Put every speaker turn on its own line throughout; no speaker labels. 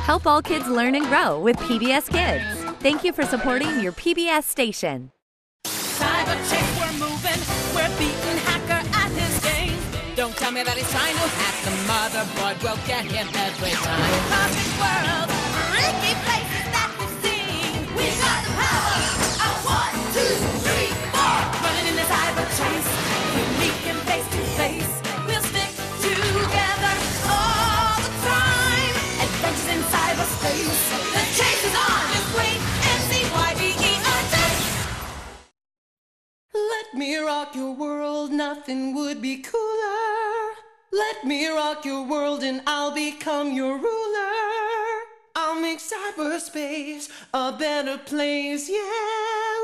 Help all kids learn and grow with PBS Kids. Thank you for supporting your PBS station.
Cyber chase, we're moving. We're beating hacker at his game. Don't tell me that he's trying to hack the motherboard. We'll get him every time. Perfect world, freaky places that we've seen. We got the power of 1, 2, 3, 4. Running in the cyber chase, we meet him face to face. We'll stick together all the time. Adventures in cyberspace. The chase is on. Just wait and see Let me rock your world, nothing would be cooler. Let me rock your world and I'll become your ruler. I'll make cyberspace a better place, yeah.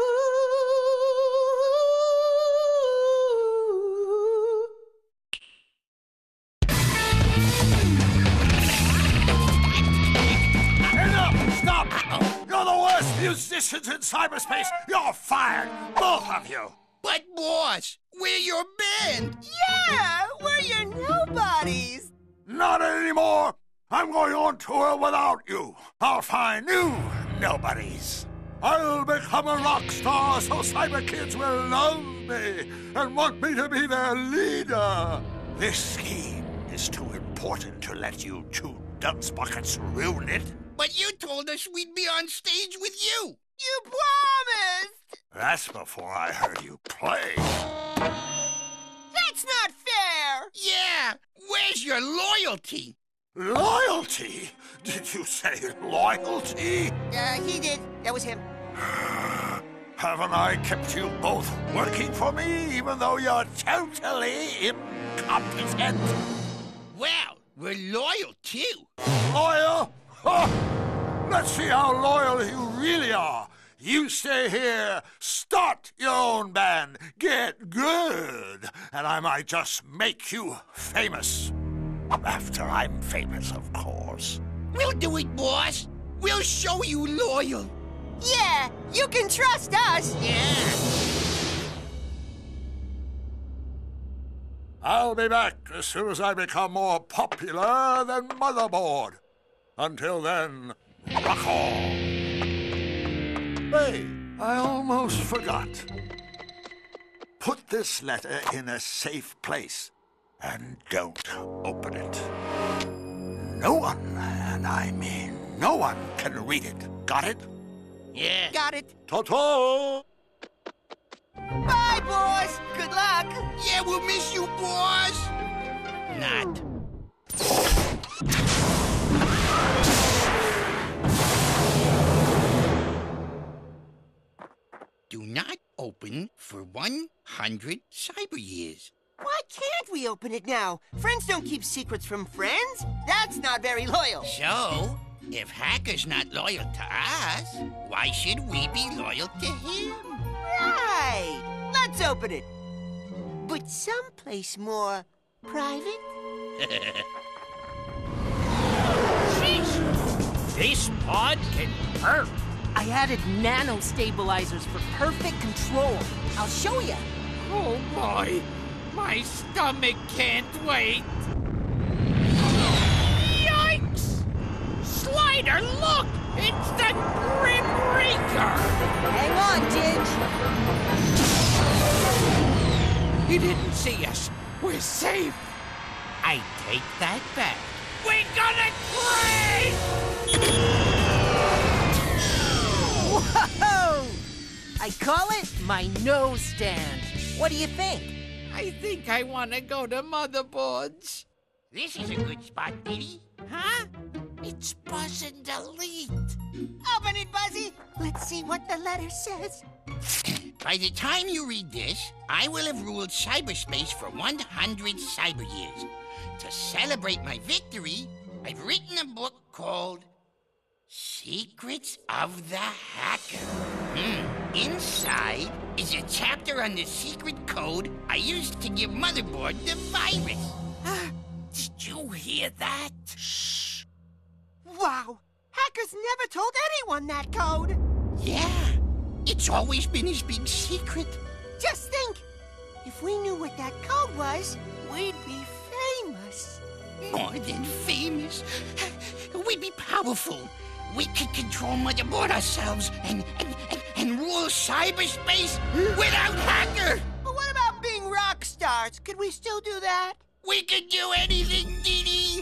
Enough! Stop! You're the worst musicians in cyberspace! You're fired! Both of you!
But, boss, we're your band.
Yeah, we're your nobodies.
Not anymore! I'm going on tour without you. I'll find new nobodies. I'll become a rock star so cyber kids will love me and want me to be their leader. This scheme is too important to let you two dunce buckets ruin it.
But you told us we'd be on stage with you.
You promised.
That's before I heard you play.
That's not fair.
Yeah, where's your loyalty?
Loyalty? Did you say loyalty?
He did. That was him.
Haven't I kept you both working for me, even though you're totally incompetent?
Well, we're loyal, too.
Loyal? Oh, let's see how loyal you really are. You stay here, start your own band, get good, and I might just make you famous. After I'm famous, of course.
We'll do it, boss. We'll show you loyal.
Yeah, you can trust us.
Yeah.
I'll be back as soon as I become more popular than Motherboard. Until then, rock on. Hey, I almost forgot. Put this letter in a safe place and don't open it. No one, and I mean no one, can read it. Got it?
Yeah.
Got it.
Ta-ta!
Bye, boss. Good luck.
Yeah, we'll miss you, boss. Not. Do not open for 100 cyber years.
Why can't we open it now? Friends don't keep secrets from friends. That's not very loyal.
So, if Hacker's not loyal to us, why should we be loyal to him?
Right. Let's open it. But someplace more private.
Sheesh! This pod can hurt.
I added nano stabilizers for perfect control. I'll show you.
Oh boy, my stomach can't wait. Yikes! Slider, look! It's the Grim Reaper!
Hang on, Ginge.
He didn't see us. We're safe. I take that back. We're gonna crash!
Whoa! I call it my nose stand. What do you think?
I think I want to go to Motherboards.
This is a good spot, Diddy.
Huh? It's Buzz and Delete.
Open it, Buzzy. Let's see what the letter says.
By the time you read this, I will have ruled cyberspace for 100 cyber years. To celebrate my victory, I've written a book called Secrets of the Hacker. Inside is a chapter on the secret code I used to give Motherboard the virus.
Did you hear that?
Shh.
Wow. Hackers never told anyone that code.
Yeah, it's always been his big secret.
Just think. If we knew what that code was, we'd be famous.
More than famous. We'd be powerful. We could control Motherboard ourselves and rule cyberspace without Hacker.
But what about being rock stars? Could we still do that?
We could do anything, Dee Dee.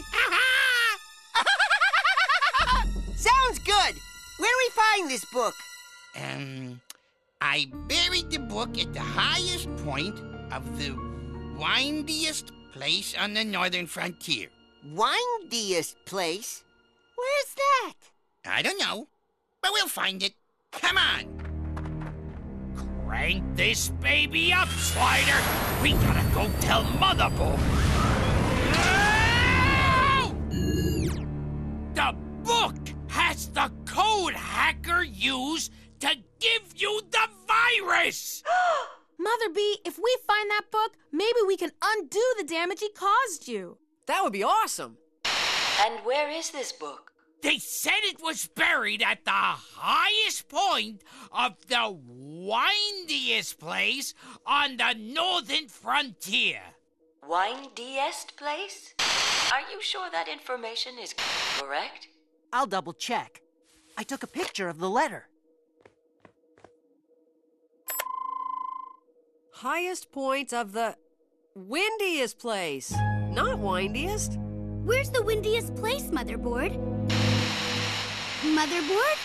Sounds good. Where do we find this book?
I buried the book at the highest point of the windiest place on the northern frontier.
Windiest place? Where's that?
I don't know, but we'll find it. Come on.
Crank this baby up, Slider. We gotta go tell Motherboard. The book has the code Hacker used to give you the virus!
Mother Bee, if we find that book, maybe we can undo the damage he caused you.
That would be awesome.
And where is this book?
They said it was buried at the highest point of the windiest place on the northern frontier.
Windiest place? Are you sure that information is correct?
I'll double check. I took a picture of the letter. Highest point of the windiest place, not windiest.
Where's the windiest place, Motherboard? Motherboard?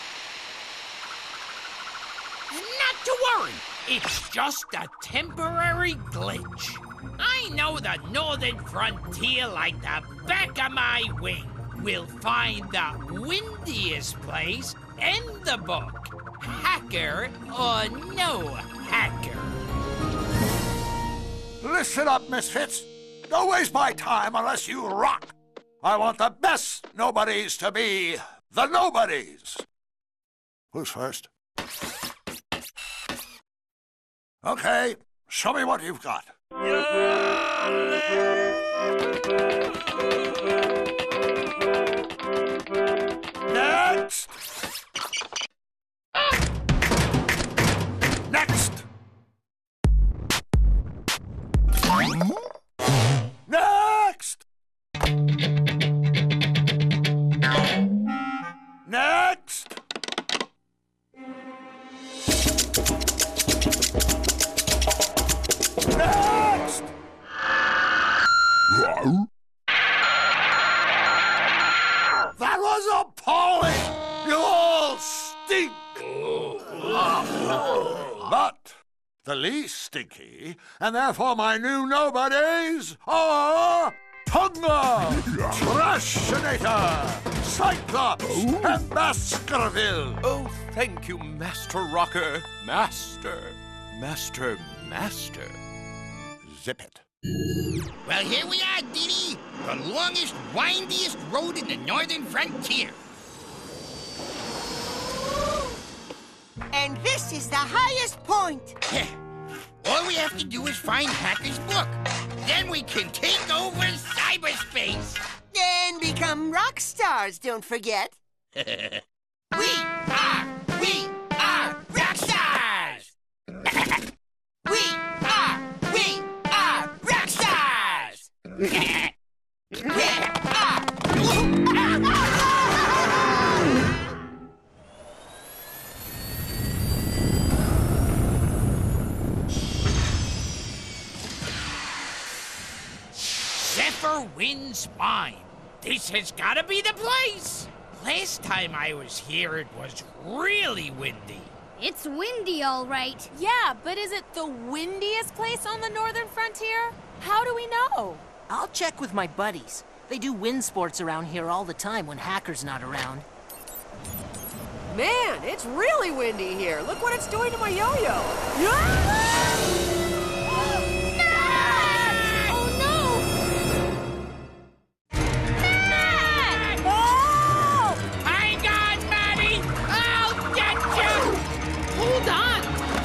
Not to worry. It's just a temporary glitch. I know the northern frontier like the back of my wing. We'll find the windiest place in the book. Hacker or no hacker.
Listen up, misfits. Don't waste my time unless you rock. I want the best nobodies to be the nobodies. Who's first? Okay, show me what you've got. Next! Next! Next! Next! Next! That was appalling! You all stink! But the least stinky, and therefore my new nobodies, are Tonga, Trashinator, Cyclops, and Baskerville.
Oh, thank you, Master Rocker. Master.
Zip it.
Well, here we are, Dee Dee. The longest, windiest road in the northern frontier.
And this is the highest point.
All we have to do is find Hacker's book. Then we can take over cyberspace.
And become rock stars, don't forget.
We are rock stars! We are rock stars!
Zephyr Wind's Mine. This has gotta be the place. Last time I was here, it was really windy.
It's windy, all right.
Yeah, but is it the windiest place on the northern frontier? How do we know?
I'll check with my buddies. They do wind sports around here all the time when Hacker's not around.
Man, it's really windy here. Look what it's doing to my yo-yo.
Hang on, Maddie! I'll get you! Hold on!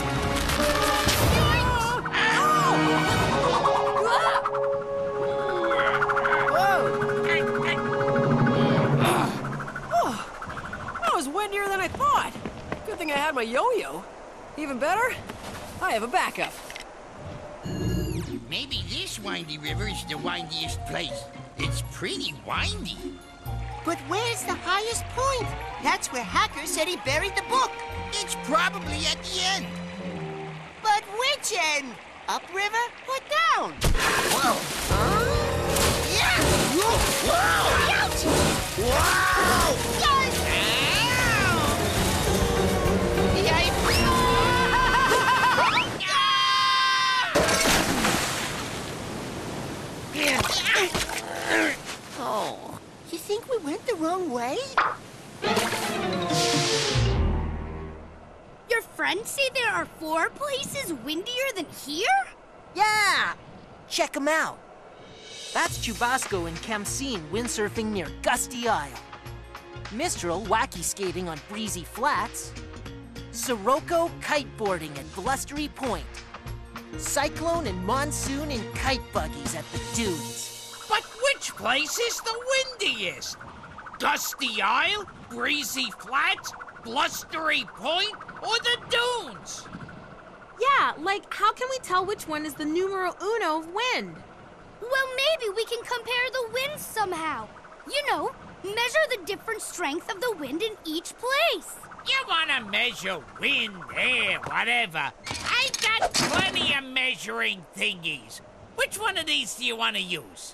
That was windier than I thought. Good thing I had my yo-yo. Even better, I have a backup.
Maybe this windy river is the windiest place. It's pretty windy.
But where's the highest point? That's where Hacker said he buried the book.
It's probably at the end.
But which end? Upriver or down?
Whoa! Yeah! Whoa!
Ouch!
Whoa!
Guys! Oh, you think we went the wrong way?
Your friends say there are 4 places windier than here?
Yeah! Check them out. That's Chubasco and Kemseen windsurfing near Gusty Isle. Mistral wacky skating on Breezy Flats. Sirocco kiteboarding at Blustery Point. Cyclone and Monsoon in kite buggies at the dunes.
But which place is the windiest? Gusty Isle, Breezy Flats, Blustery Point, or the dunes?
Yeah, like, how can we tell which one is the numero uno of wind?
Well, maybe we can compare the winds somehow. You know, measure the different strength of the wind in each place.
You wanna measure wind, air, whatever. I got plenty of measuring thingies. Which one of these do you want to use?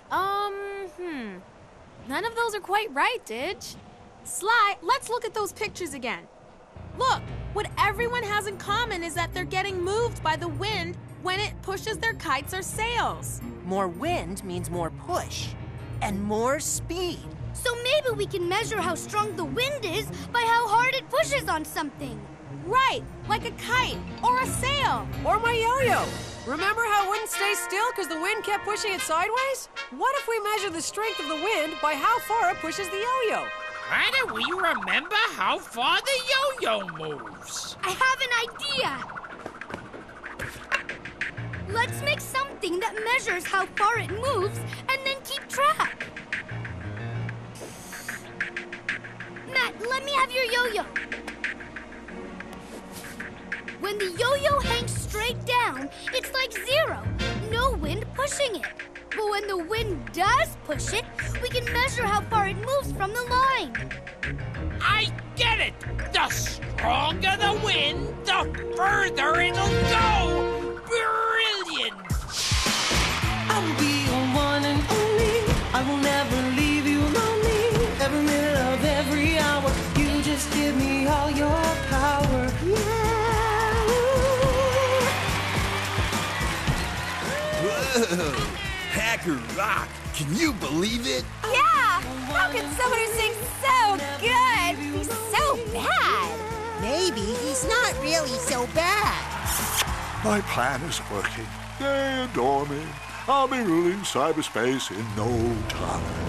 None of those are quite right, Didge. Sly, let's look at those pictures again. Look, what everyone has in common is that they're getting moved by the wind when it pushes their kites or sails.
More wind means more push and more speed.
So maybe we can measure how strong the wind is by how hard it pushes on something.
Right, like a kite or a sail.
Or my yo-yo. Remember how it wouldn't stay still because the wind kept pushing it sideways? What if we measure the strength of the wind by how far it pushes the yo-yo?
How do we remember how far the yo-yo moves?
I have an idea. Let's make something that measures how far it moves and then keep track. Matt, let me have your yo-yo. When the yo-yo hangs straight down, it's like 0. No wind pushing it. But when the wind does push it, we can measure how far it moves from the line.
I get it! The stronger the wind, the further it'll go! Brilliant!
I will be your one and only. I will never leave you lonely. Every minute of every hour, you just give me all your power. Yeah.
Whoa! Hacker rock! Can you believe it?
Yeah! How can someone who sings so good be so bad?
Maybe he's not really so bad.
My plan is working. They adore me. I'll be ruling cyberspace in no time.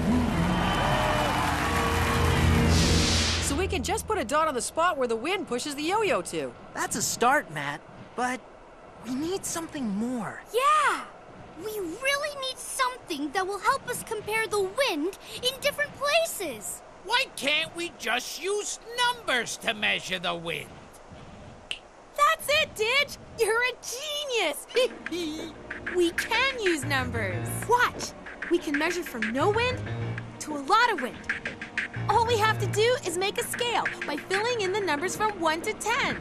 So we can just put a dot on the spot where the wind pushes the yo-yo to.
That's a start, Matt, but we need something more.
Yeah! We really need something that will help us compare the wind in different places.
Why can't we just use numbers to measure the wind?
That's it, Didge! You're a genius! We can use numbers. Watch! We can measure from no wind to a lot of wind. All we have to do is make a scale by filling in the numbers from 1 to 10.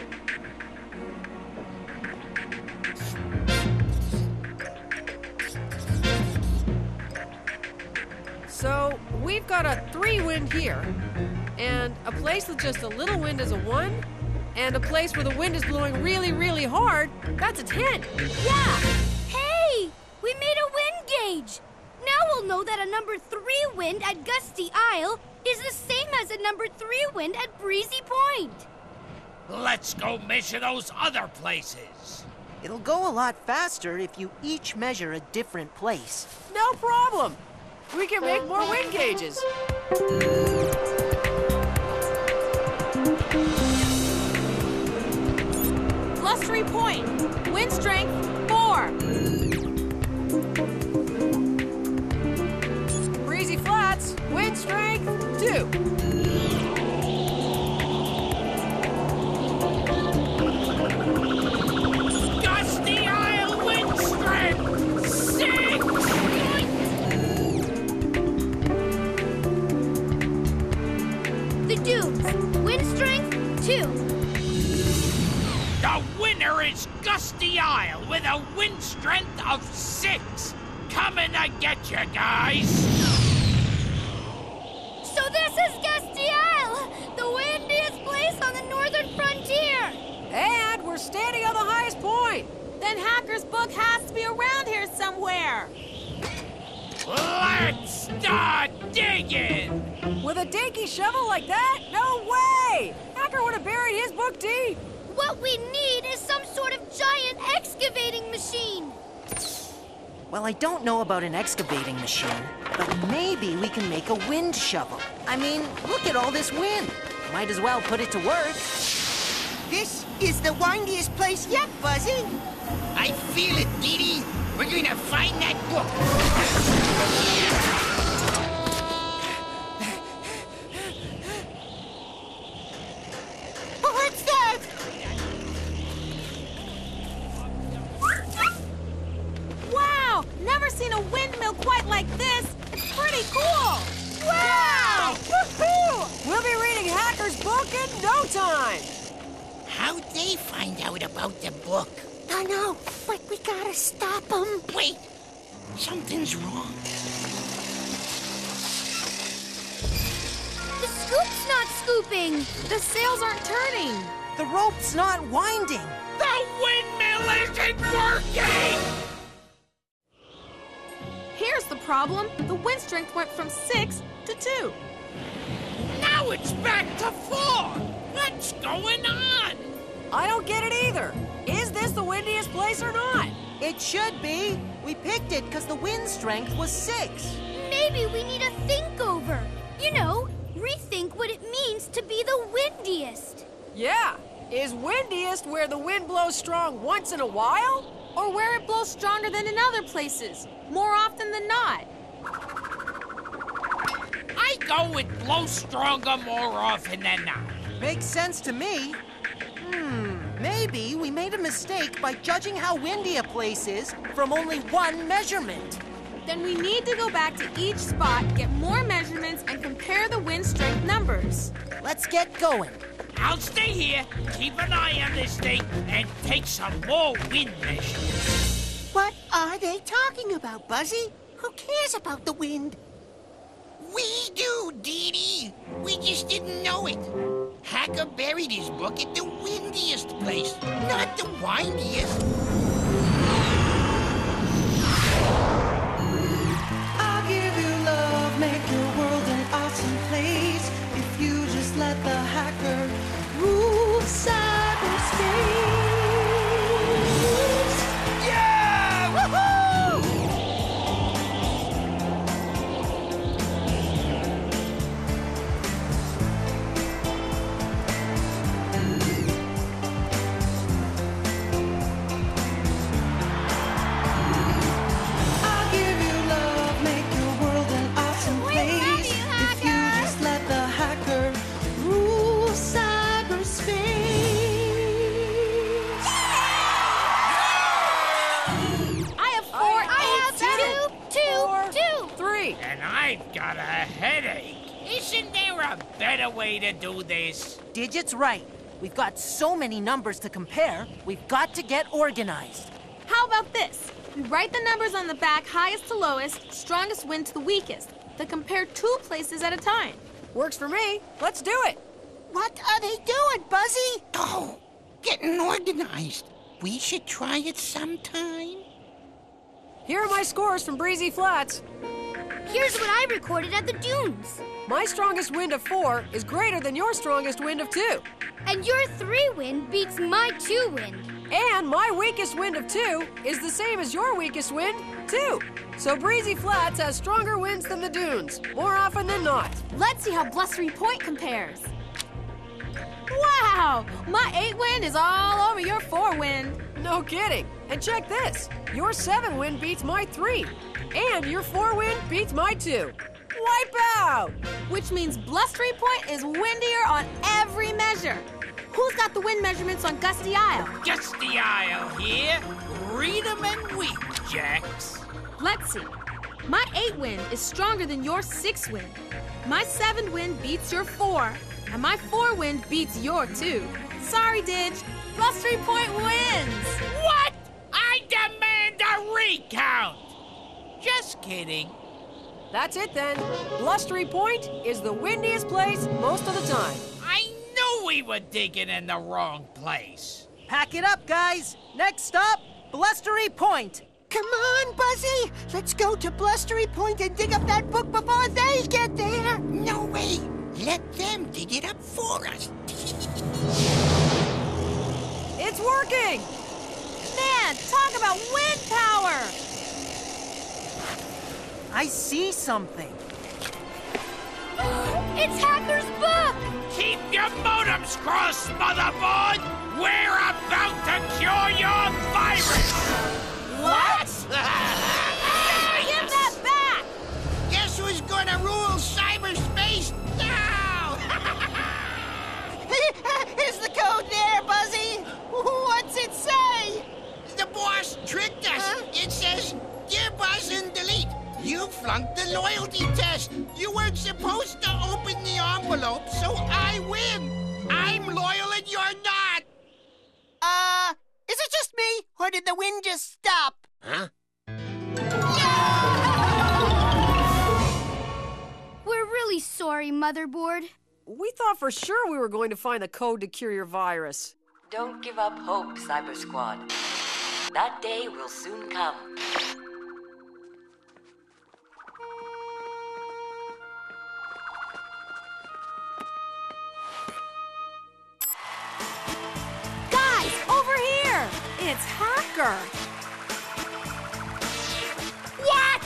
So we've got a 3 wind here, and a place with just a little wind is a 1, and a place where the wind is blowing really, really hard, that's a 10.
Yeah! Hey! We made a wind gauge! Now we'll know that a number 3 wind at Gusty Isle is the same as a number 3 wind at Breezy Point.
Let's go measure those other places.
It'll go a lot faster if you each measure a different place.
No problem! We can make more wind gauges.
Blustery Point, wind strength 4.
Breezy Flats, wind strength 2.
Gusty Isle wind strength 6.
the dunes. Wind strength, 2.
The winner is Gusty Isle with a wind strength of 6. Coming to get you guys.
So this is Gusty Isle, the windiest place on the northern frontier.
And we're standing on the highest point.
Then Hacker's book has to be around here somewhere.
Let's start digging.
With a dinky shovel like that? No way! Hacker would have buried his book deep.
What we need is some sort of giant excavating machine.
Well, I don't know about an excavating machine, but maybe we can make a wind shovel. I mean, look at all this wind. Might as well put it to work.
This is the windiest place yet, Buzzy.
I feel it, Dee Dee. We're gonna find that book.
What's that?
Wow! Never seen a windmill quite like this. It's pretty cool. Wow!
Woohoo! We'll be reading Hacker's book in no time.
How'd they find out about the book?
I know, but we gotta stop them.
Wait, something's wrong.
The scoop's not scooping.
The sails aren't turning.
The rope's not winding.
The windmill isn't working!
Here's the problem. The wind strength went from 6 to 2.
Now it's back to 4. What's going on?
I don't get it either. Is this the windiest place or not?
It should be. We picked it because the wind strength was 6.
Maybe we need a think-over. You know, rethink what it means to be the windiest.
Yeah. Is windiest where the wind blows strong once in a while?
Or where it blows stronger than in other places, more often than not.
I go with blow stronger more often than not.
Makes sense to me. Maybe we made a mistake by judging how windy a place is from only one measurement.
Then we need to go back to each spot, get more measurements, and compare the wind strength numbers.
Let's get going.
I'll stay here, keep an eye on this thing, and take some more wind measurements.
What are they talking about, Buzzy? Who cares about the wind?
We do, Dee Dee. We just didn't know it. Hacker buried his book at the windiest place, not the windiest.
I'll give you love, make your world an awesome place. If you just let the hacker rule cyberspace.
Yeah! Woohoo!
I'll give you love, make your world an awesome place. If you just let the hacker rule cyberspace.
I have 4, I have
2, 3.
And I've got a headache. Isn't there a better way to do this?
Digit's right. We've got so many numbers to compare, we've got to get organized.
How about this? We write the numbers on the back, highest to lowest, strongest wind to the weakest. Then compare 2 places at a time.
Works for me. Let's do it.
What are they doing, Buzzy?
Oh, getting organized. We should try it sometime.
Here are my scores from Breezy Flats.
Here's what I recorded at the dunes.
My strongest wind of 4 is greater than your strongest wind of 2.
And your 3 wind beats my 2 wind.
And my weakest wind of 2 is the same as your weakest wind, 2. So Breezy Flats has stronger winds than the dunes, more often than not.
Let's see how Blustery Point compares. Wow! My 8 wind is all over your 4 wind.
No kidding. And check this. Your 7 wind beats my 3. And your 4 wind beats my 2. Wipe out!
Which means Blustery Point is windier on every measure. Who's got the wind measurements on Gusty Isle?
Gusty Isle here. Read 'em and weep, Jax.
Let's see. My 8 wind is stronger than your 6 wind. My 7 wind beats your 4. And my 4 wind beats your 2. Sorry, Didge. Blustery Point wins!
What? I demand a recount! Just kidding.
That's it then. Blustery Point is the windiest place most of the time.
I knew we were digging in the wrong place.
Pack it up, guys. Next stop, Blustery Point.
Come on, Buzzy. Let's go to Blustery Point and dig up that book before they get there.
No way. Let them dig it up for us.
It's working!
Man, talk about wind power!
I see something.
It's Hacker's book!
Keep your modems crossed, motherboard! We're about to cure your virus!
What? Give that back!
Guess who's gonna rule cyberspace now?
Is the code there, Buzzy? What's it say?
The boss tricked us. It says, "Dear Buzz and delete. You flunked the loyalty test. You weren't supposed to open the envelope, so I win. I'm loyal and you're not."
Is it just me, or did the wind just stop?
Huh?
We're really sorry, Motherboard.
We thought for sure we were going to find the code to cure your virus.
Don't give up hope, Cyber Squad. That day will soon come.
Guys, over here! It's Hacker!
What?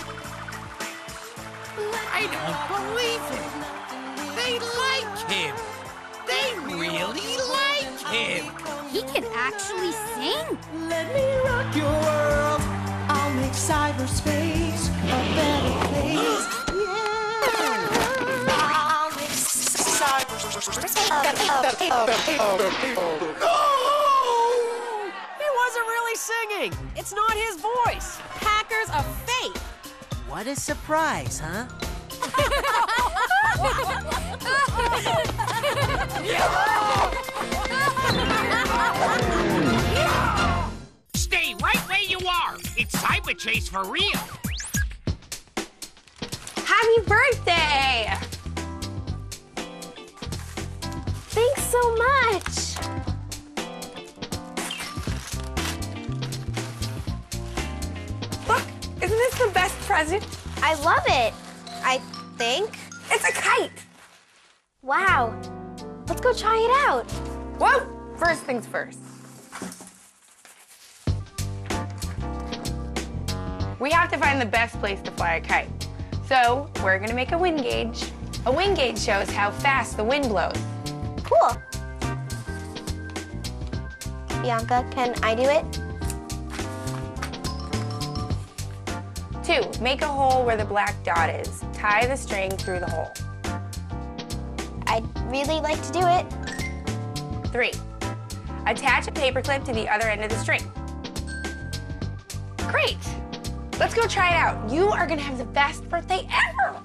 I don't believe it. They like him. They really like him.
He can actually sing.
Let me rock your world. I'll make cyberspace a better place. Yeah. I'll make cyberspace
He wasn't really singing. It's not his voice.
Hacker's a fake!
What a surprise, huh?
Stay right where you are. It's Cyber Chase for real.
Happy birthday! Thanks so much.
Look, isn't this the best present?
I love it. I think.
It's a kite.
Wow. Let's go try it out.
Whoa! First things first. We have to find the best place to fly a kite. So we're gonna make a wind gauge. A wind gauge shows how fast the wind blows.
Cool. Bianca, can I do it?
2, make a hole where the black dot is. Tie the string through the hole.
I'd really like to do it.
3, attach a paperclip to the other end of the string. Great! Let's go try it out. You are gonna have the best birthday ever!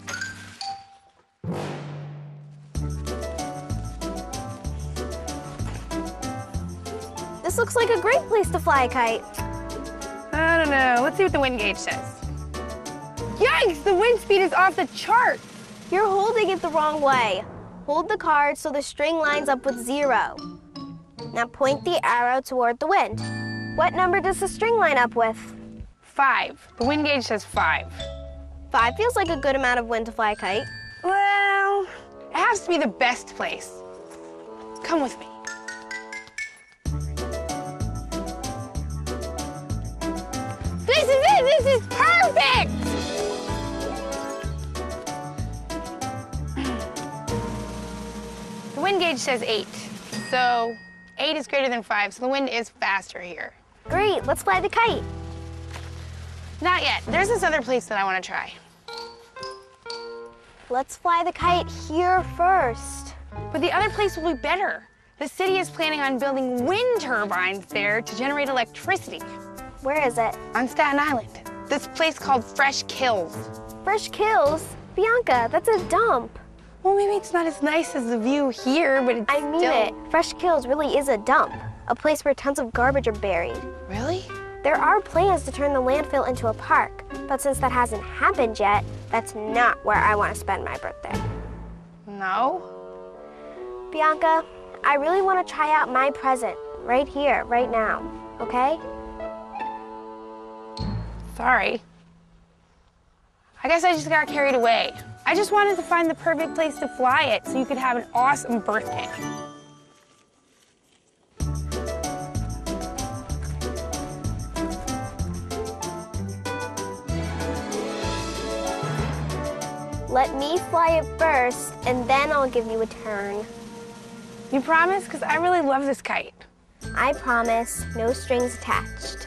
This looks like a great place to fly a kite.
I don't know. Let's see what the wind gauge says. Yikes! The wind speed is off the chart!
You're holding it the wrong way. Hold the card so the string lines up with 0. Now point the arrow toward the wind. What number does the string line up with?
5. The wind gauge says 5.
5 feels like a good amount of wind to fly a kite.
Well, it has to be the best place. Come with me. This is it! This is perfect! The wind gauge says 8. So 8 is greater than 5, so the wind is faster here.
Great, let's fly the kite.
Not yet. There's this other place that I want to try.
Let's fly the kite here first.
But the other place will be better. The city is planning on building wind turbines there to generate electricity.
Where is it?
On Staten Island. This place called Fresh Kills.
Fresh Kills? Bianca, that's a dump.
Well, maybe it's not as nice as the view here, but it's
I mean
still...
it. Fresh Kills really is a dump. A place where tons of garbage are buried.
Really?
There are plans to turn the landfill into a park, but since that hasn't happened yet, that's not where I want to spend my birthday.
No?
Bianca, I really want to try out my present right here, right now, okay?
Sorry. I guess I just got carried away. I just wanted to find the perfect place to fly it so you could have an awesome birthday.
Let me fly it first, and then I'll give you a turn.
You promise? Because I really love this kite.
I promise, no strings attached.